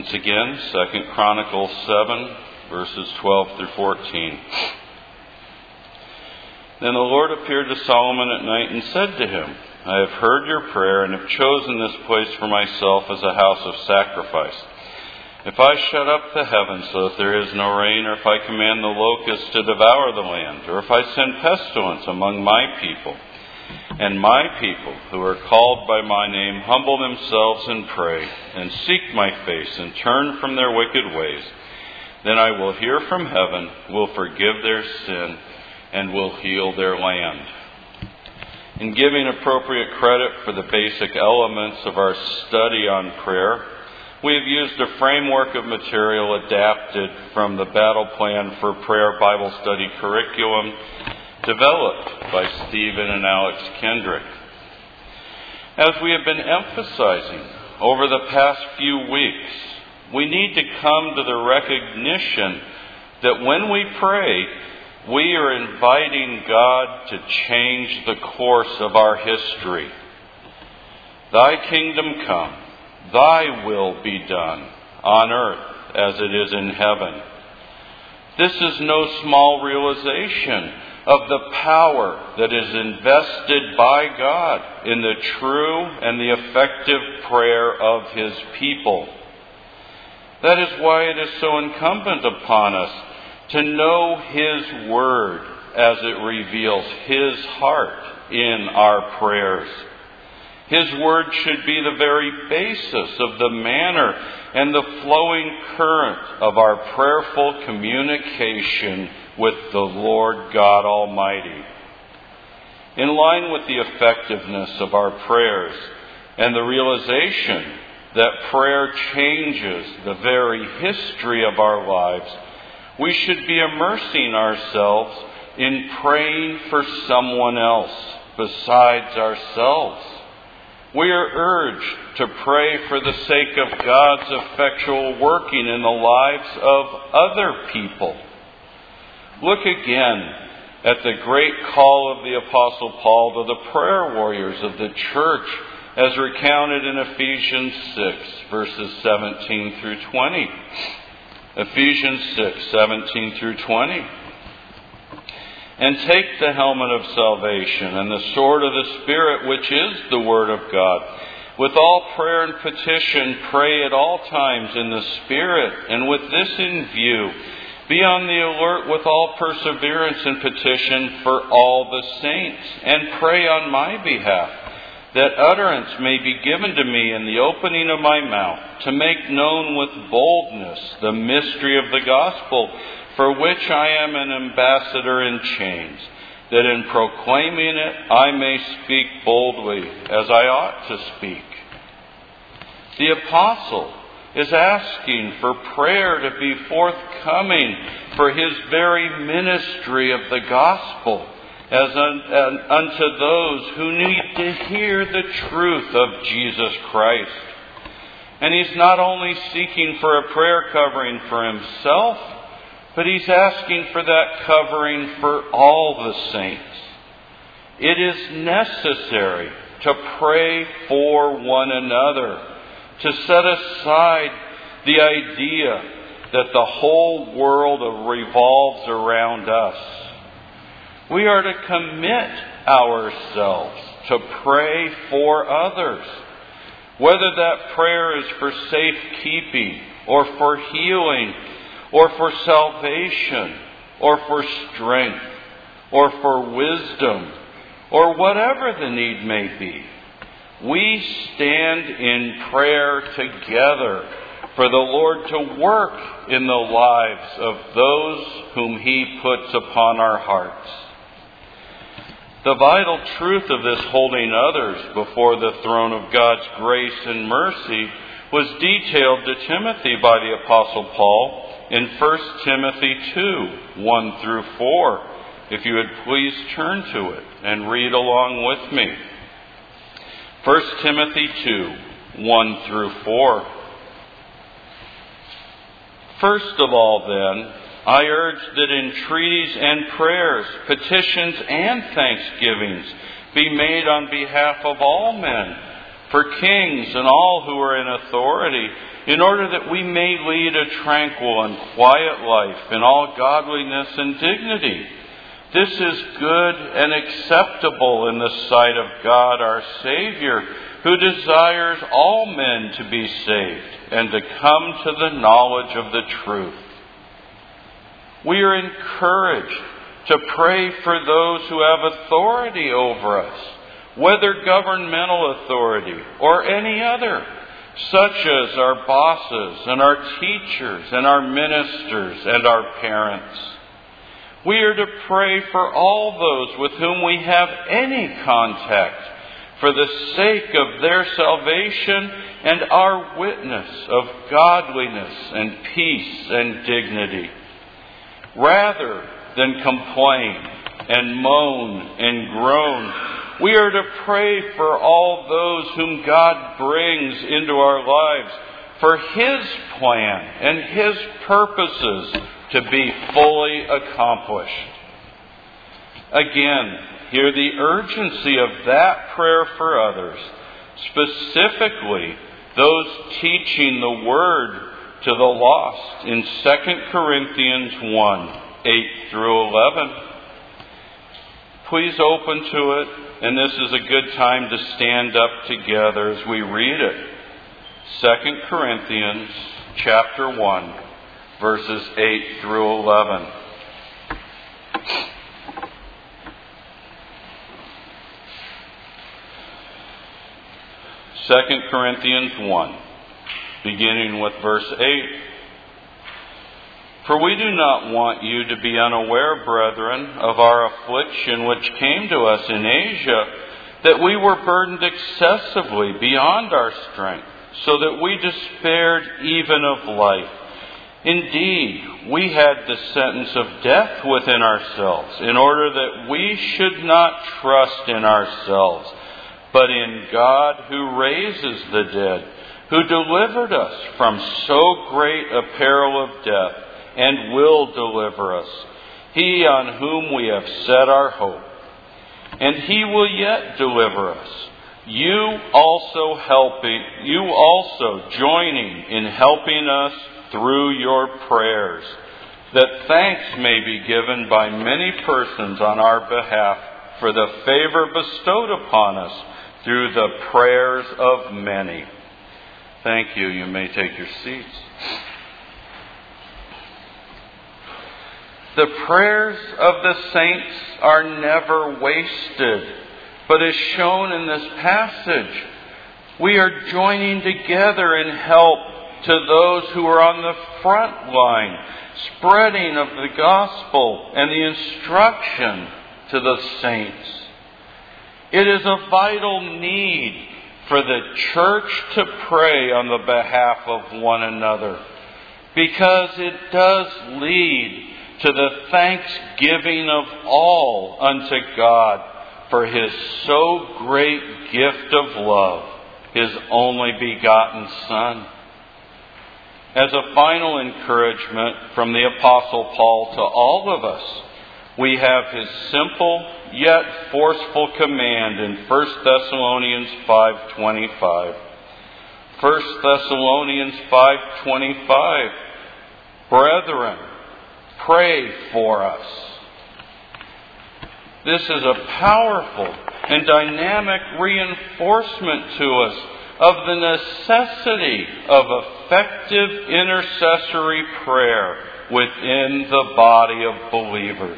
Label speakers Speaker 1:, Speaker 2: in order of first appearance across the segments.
Speaker 1: Once again, 2 Chronicles 7, verses 12 through 14. Then the Lord appeared to Solomon at night and said to him, I have heard your prayer and have chosen this place for myself as a house of sacrifice. If I shut up the heavens so that there is no rain, or if I command the locusts to devour the land, or if I send pestilence among my people, and my people who are called by my name humble themselves and pray, and seek my face, and turn from their wicked ways, then I will hear from heaven, will forgive their sin, and will heal their land. In giving appropriate credit for the basic elements of our study on prayer, we have used a framework of material adapted from the Battle Plan for Prayer Bible Study curriculum developed by Stephen and Alex Kendrick. As we have been emphasizing over the past few weeks, we need to come to the recognition that when we pray, we are inviting God to change the course of our history. Thy kingdom come, thy will be done on earth as it is in heaven. This is no small realization of the power that is invested by God in the true and the effective prayer of His people. That is why it is so incumbent upon us to know His Word as it reveals His heart in our prayers. His Word should be the very basis of the manner and the flowing current of our prayerful communication with the Lord God Almighty. In line with the effectiveness of our prayers and the realization that prayer changes the very history of our lives, we should be immersing ourselves in praying for someone else besides ourselves. We are urged to pray for the sake of God's effectual working in the lives of other people. Look again at the great call of the Apostle Paul to the prayer warriors of the church as recounted in Ephesians 6, verses 17 through 20. Ephesians 6, 17 through 20. And take the helmet of salvation and the sword of the Spirit, which is the Word of God. With all prayer and petition, pray at all times in the Spirit, and with this in view, be on the alert with all perseverance and petition for all the saints, and pray on my behalf, that utterance may be given to me in the opening of my mouth, to make known with boldness the mystery of the gospel, for which I am an ambassador in chains, that in proclaiming it I may speak boldly as I ought to speak. The apostle is asking for prayer to be forthcoming for his very ministry of the gospel, as unto those who need to hear the truth of Jesus Christ. And he's not only seeking for a prayer covering for himself, but he's asking for that covering for all the saints. It is necessary to pray for one another, to set aside the idea that the whole world revolves around us. We are to commit ourselves to pray for others, whether that prayer is for safekeeping or for healing or for salvation or for strength or for wisdom or whatever the need may be. We stand in prayer together for the Lord to work in the lives of those whom He puts upon our hearts. The vital truth of this holding others before the throne of God's grace and mercy was detailed to Timothy by the Apostle Paul in 1 Timothy 2, 1 through 4. If you would please turn to it and read along with me. 1 Timothy 2, 1 through 4. First of all, then, I urge that entreaties and prayers, petitions and thanksgivings be made on behalf of all men, for kings and all who are in authority, in order that we may lead a tranquil and quiet life in all godliness and dignity. This is good and acceptable in the sight of God our Savior, who desires all men to be saved and to come to the knowledge of the truth. We are encouraged to pray for those who have authority over us, whether governmental authority or any other, such as our bosses and our teachers and our ministers and our parents. We are to pray for all those with whom we have any contact, for the sake of their salvation and our witness of godliness and peace and dignity. Rather than complain and moan and groan, we are to pray for all those whom God brings into our lives, for His plan and His purposes to be fully accomplished. Again, hear the urgency of that prayer for others, specifically those teaching the Word to the lost in 2 Corinthians 1, 8 through 11. Please open to it, and this is a good time to stand up together as we read it. 2 Corinthians chapter 1, verses 8 through 11. Second Corinthians 1, beginning with verse 8. For we do not want you to be unaware, brethren, of our affliction which came to us in Asia, that we were burdened excessively beyond our strength, so that we despaired even of life. Indeed, we had the sentence of death within ourselves, in order that we should not trust in ourselves, but in God who raises the dead, who delivered us from so great a peril of death, and will deliver us, He on whom we have set our hope. And He will yet deliver us, you also joining in helping us through your prayers, that thanks may be given by many persons on our behalf for the favor bestowed upon us through the prayers of many. Thank you. You may take your seats. The prayers of the saints are never wasted, but as shown in this passage, we are joining together in help to those who are on the front line, spreading of the gospel and the instruction to the saints. It is a vital need for the church to pray on the behalf of one another, because it does lead to the thanksgiving of all unto God for His so great gift of love, His only begotten Son. As a final encouragement from the Apostle Paul to all of us, we have his simple yet forceful command in 1 Thessalonians 5:25. 1 Thessalonians 5:25, brethren, pray for us. This is a powerful and dynamic reinforcement to us of the necessity of effective intercessory prayer within the body of believers.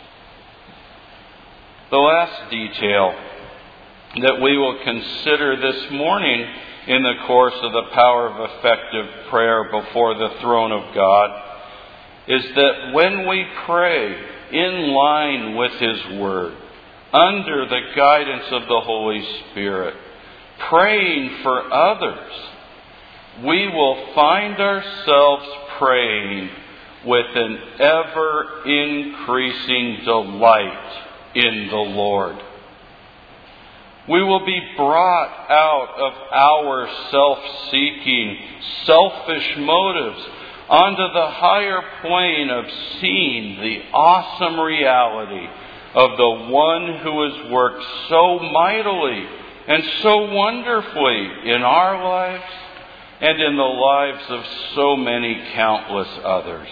Speaker 1: The last detail that we will consider this morning in the course of the power of effective prayer before the throne of God is that when we pray in line with His Word, under the guidance of the Holy Spirit, praying for others, we will find ourselves praying with an ever-increasing delight in the Lord. We will be brought out of our self-seeking, selfish motives onto the higher plane of seeing the awesome reality of the one who has worked so mightily and so wonderfully in our lives and in the lives of so many countless others.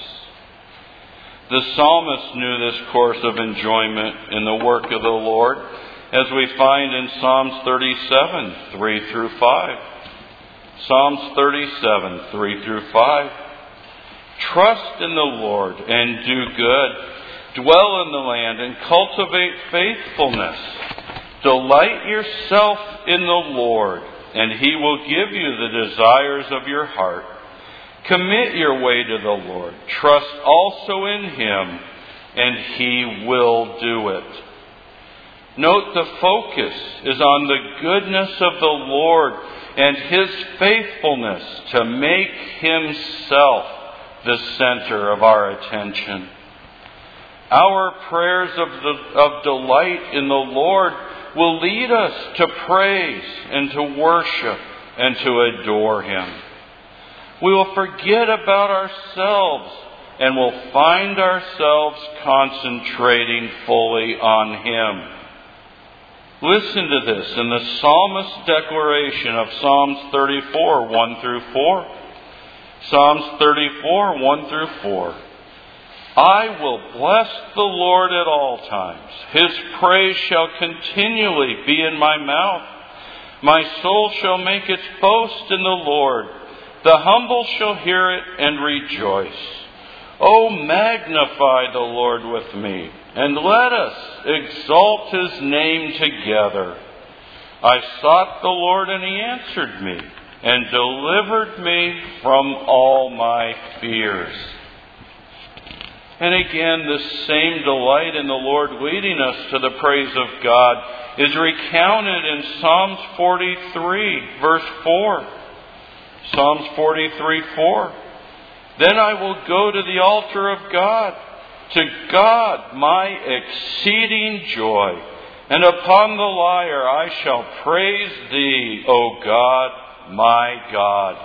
Speaker 1: The psalmist knew this course of enjoyment in the work of the Lord, as we find in Psalms 37, 3 through 5. Psalms 37, 3 through 5. Trust in the Lord and do good. Dwell in the land and cultivate faithfulness. Delight yourself in the Lord, and He will give you the desires of your heart. Commit your way to the Lord. Trust also in Him, and He will do it. Note the focus is on the goodness of the Lord and His faithfulness to make Himself the center of our attention. Our prayers of delight in the Lord will lead us to praise and to worship and to adore Him. We will forget about ourselves and will find ourselves concentrating fully on Him. Listen to this in the psalmist's declaration of Psalms 34, 1 through 4. Psalms 34, 1 through 4. I will bless the Lord at all times. His praise shall continually be in my mouth. My soul shall make its boast in the Lord. The humble shall hear it and rejoice. Oh, magnify the Lord with me, and let us exalt His name together. I sought the Lord, and He answered me, and delivered me from all my fears. And again, this same delight in the Lord leading us to the praise of God is recounted in Psalms 43, verse 4. Psalms 43, 4. Then I will go to the altar of God, to God my exceeding joy, and upon the lyre I shall praise Thee, O God, my God.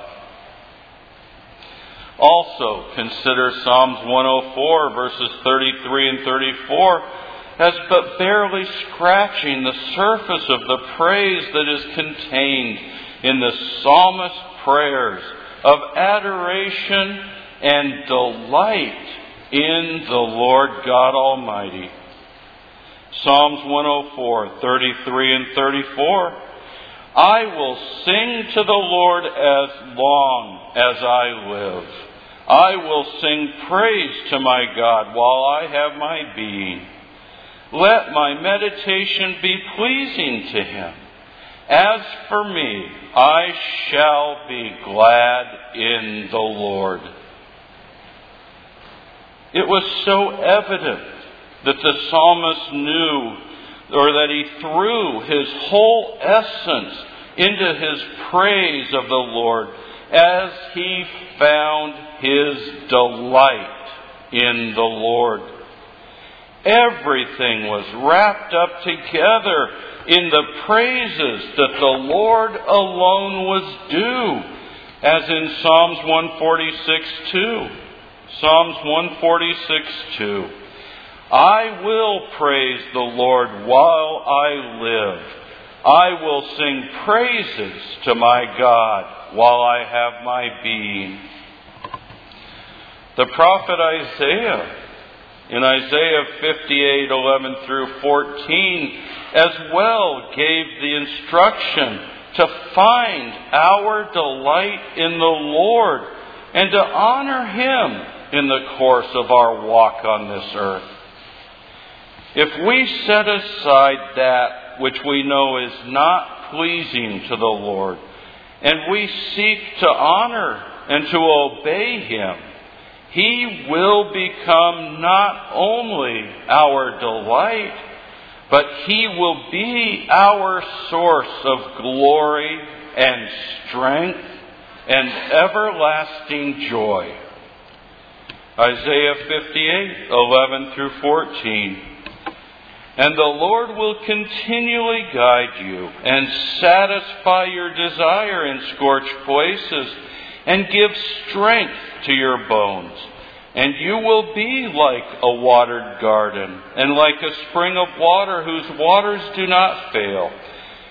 Speaker 1: Also, consider Psalms 104, verses 33 and 34, as but barely scratching the surface of the praise that is contained in the psalmist's prayers of adoration and delight in the Lord God Almighty. Psalms 104, 33 and 34. I will sing to the Lord as long as I live. I will sing praise to my God while I have my being. Let my meditation be pleasing to Him. As for me, I shall be glad in the Lord. It was so evident that the psalmist knew, or that he threw his whole essence into his praise of the Lord as he found his delight in the Lord. Everything was wrapped up together in the praises that the Lord alone was due, as in Psalms 146:2. Psalms 146:2. I will praise the Lord while I live. I will sing praises to my God while I have my being. The prophet Isaiah, in Isaiah 58:11 through 14, as well gave the instruction to find our delight in the Lord and to honor Him in the course of our walk on this earth. If we set aside that which we know is not pleasing to the Lord, and we seek to honor and to obey Him, He will become not only our delight, but He will be our source of glory and strength and everlasting joy. Isaiah 58:11 through 14. And the Lord will continually guide you and satisfy your desire in scorched places and give strength to your bones. And you will be like a watered garden and like a spring of water whose waters do not fail.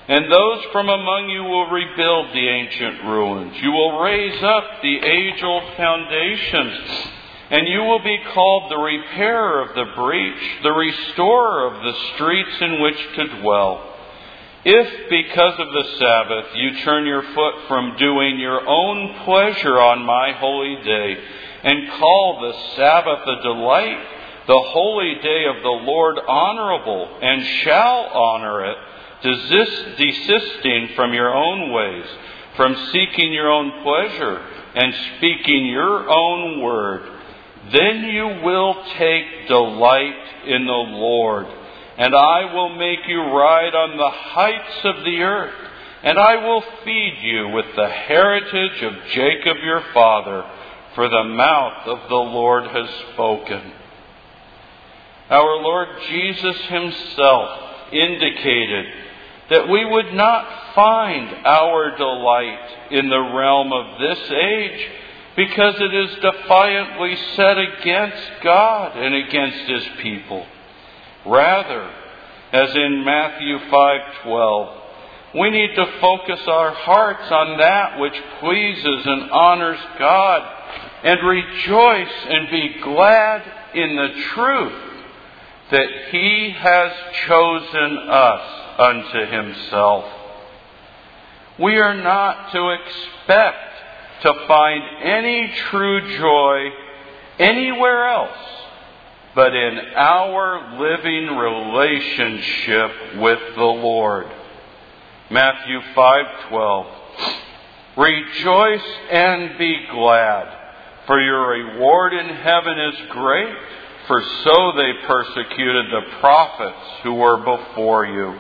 Speaker 1: And those from among you will rebuild the ancient ruins. You will raise up the age-old foundations. And you will be called the repairer of the breach, the restorer of the streets in which to dwell. If, because of the Sabbath, you turn your foot from doing your own pleasure on my holy day, and call the Sabbath a delight, the holy day of the Lord honorable, and shall honor it, desisting from your own ways, from seeking your own pleasure, and speaking your own word, then you will take delight in the Lord, and I will make you ride on the heights of the earth, and I will feed you with the heritage of Jacob your father, for the mouth of the Lord has spoken. Our Lord Jesus himself indicated that we would not find our delight in the realm of this age, because it is defiantly set against God and against his people. Rather, as in Matthew 5:12, we need to focus our hearts on that which pleases and honors God, and rejoice and be glad in the truth that he has chosen us unto himself. We are not to expect to find any true joy anywhere else but in our living relationship with the Lord. Matthew 5:12. Rejoice and be glad, for your reward in heaven is great, for so they persecuted the prophets who were before you.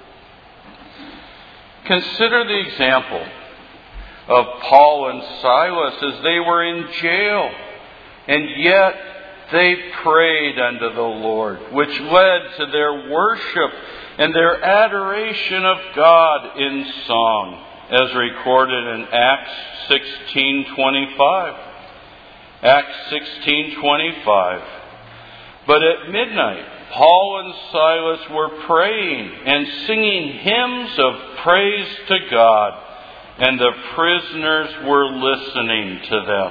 Speaker 1: Consider the example of Paul and Silas as they were in jail, and yet they prayed unto the Lord, which led to their worship and their adoration of God in song, as recorded in Acts 16:25. Acts 16:25. But at midnight, Paul and Silas were praying and singing hymns of praise to God, and the prisoners were listening to them.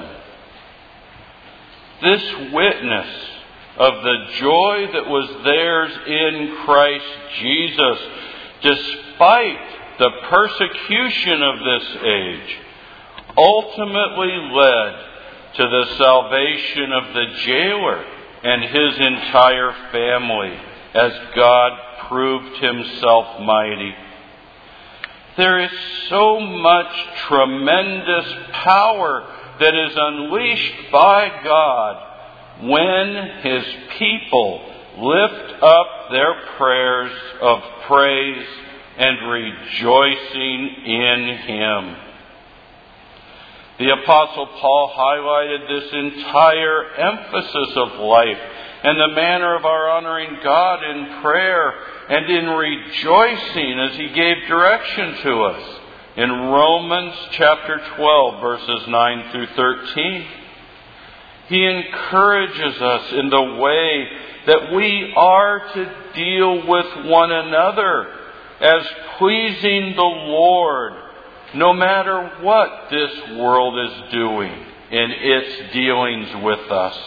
Speaker 1: This witness of the joy that was theirs in Christ Jesus, despite the persecution of this age, ultimately led to the salvation of the jailer and his entire family, as God proved himself mighty. There is so much tremendous power that is unleashed by God when his people lift up their prayers of praise and rejoicing in him. The Apostle Paul highlighted this entire emphasis of life and the manner of our honoring God in prayer and in rejoicing as he gave direction to us in Romans chapter 12, verses 9 through 13. He encourages us in the way that we are to deal with one another as pleasing the Lord, no matter what this world is doing in its dealings with us.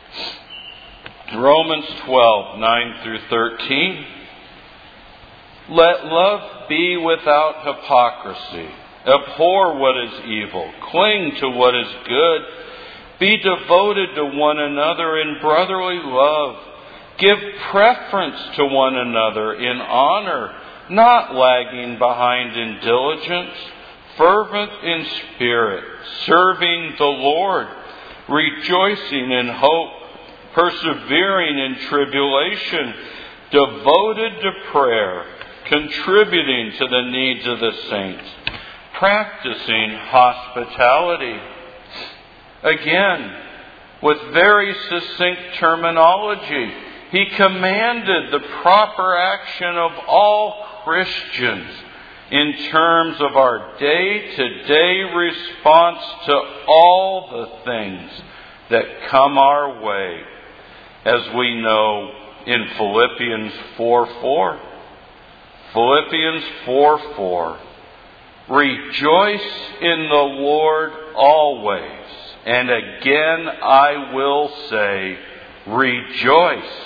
Speaker 1: Romans 12, 9 through 13. Let love be without hypocrisy. Abhor what is evil. Cling to what is good. Be devoted to one another in brotherly love. Give preference to one another in honor, not lagging behind in diligence, fervent in spirit, serving the Lord, rejoicing in hope, persevering in tribulation, devoted to prayer, contributing to the needs of the saints, practicing hospitality. Again, with very succinct terminology, he commanded the proper action of all Christians in terms of our day-to-day response to all the things that come our way, as we know in Philippians 4:4. Philippians 4:4. Rejoice in the Lord always. And again I will say, rejoice.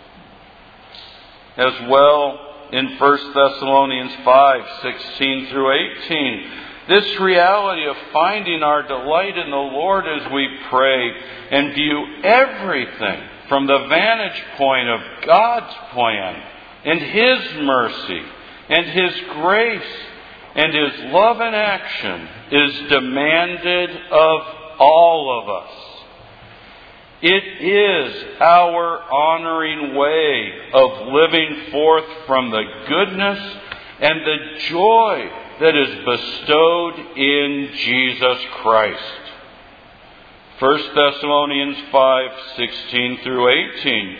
Speaker 1: As well in 1 Thessalonians 5:16 through 18, this reality of finding our delight in the Lord as we pray and view everything from the vantage point of God's plan and His mercy and His grace and His love in action is demanded of all of us. It is our honoring way of living forth from the goodness and the joy that is bestowed in Jesus Christ. 1 Thessalonians 5:16 through 18.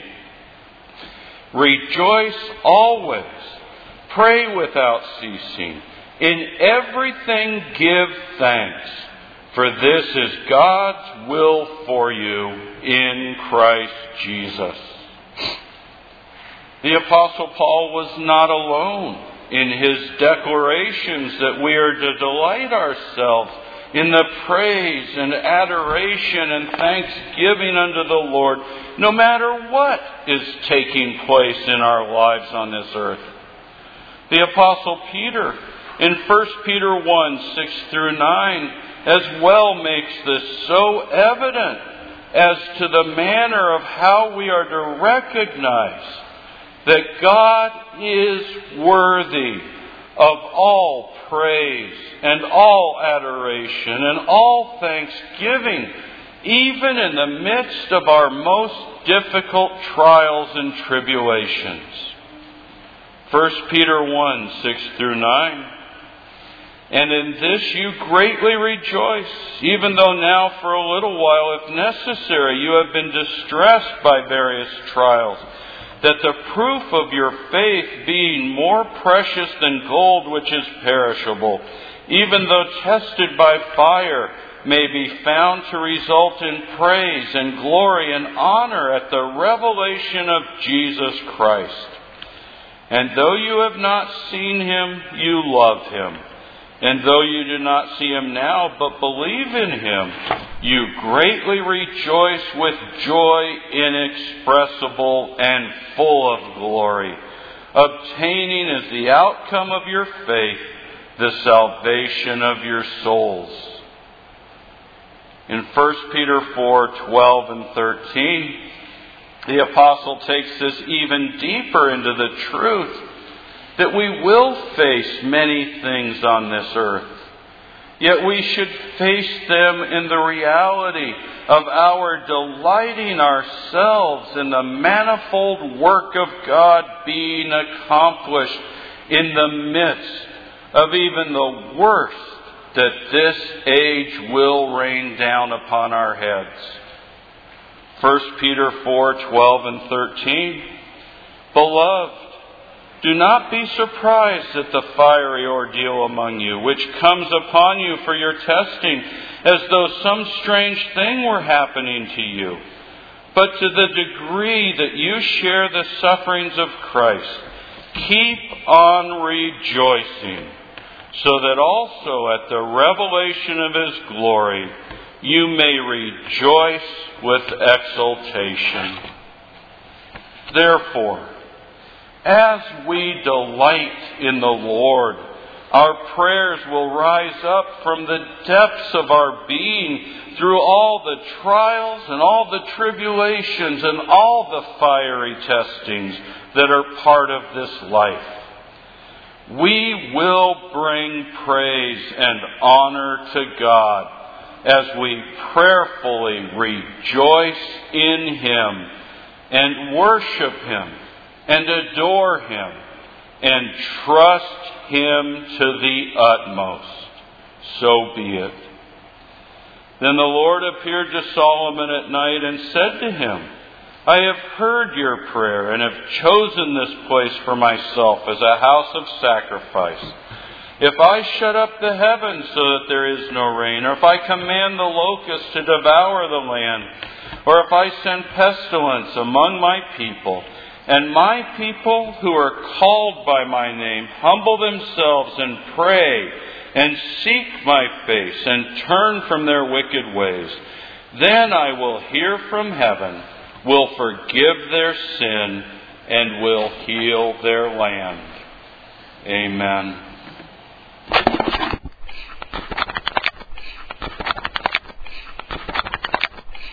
Speaker 1: Rejoice always, pray without ceasing, in everything give thanks, for this is God's will for you in Christ Jesus. The Apostle Paul was not alone in his declarations that we are to delight ourselves in the praise and adoration and thanksgiving unto the Lord, no matter what is taking place in our lives on this earth. The Apostle Peter, in 1 Peter 1:6 through 9, as well makes this so evident as to the manner of how we are to recognize that God is worthy of all praise and all adoration and all thanksgiving, even in the midst of our most difficult trials and tribulations. 1 Peter 1:6 through 9. And in this you greatly rejoice, even though now for a little while, if necessary, you have been distressed by various trials, that the proof of your faith, being more precious than gold which is perishable, even though tested by fire, may be found to result in praise and glory and honor at the revelation of Jesus Christ. And though you have not seen Him, you love Him. And though you do not see Him now, but believe in Him, you greatly rejoice with joy inexpressible and full of glory, obtaining as the outcome of your faith the salvation of your souls. In 1 Peter 4:12 and 13, the Apostle takes this even deeper into the truth that we will face many things on this earth. Yet we should face them in the reality of our delighting ourselves in the manifold work of God being accomplished in the midst of even the worst that this age will rain down upon our heads. 1 Peter 4:12 and 13. Beloved, do not be surprised at the fiery ordeal among you, which comes upon you for your testing, as though some strange thing were happening to you. But to the degree that you share the sufferings of Christ, keep on rejoicing, so that also at the revelation of His glory you may rejoice with exultation. Therefore, as we delight in the Lord, our prayers will rise up from the depths of our being through all the trials and all the tribulations and all the fiery testings that are part of this life. We will bring praise and honor to God as we prayerfully rejoice in Him and worship Him and adore Him, and trust Him to the utmost. So be it. Then the Lord appeared to Solomon at night and said to him, I have heard your prayer and have chosen this place for myself as a house of sacrifice. If I shut up the heavens so that there is no rain, or if I command the locusts to devour the land, or if I send pestilence among my people, and my people who are called by my name humble themselves and pray and seek my face and turn from their wicked ways, then I will hear from heaven, will forgive their sin, and will heal their land. Amen.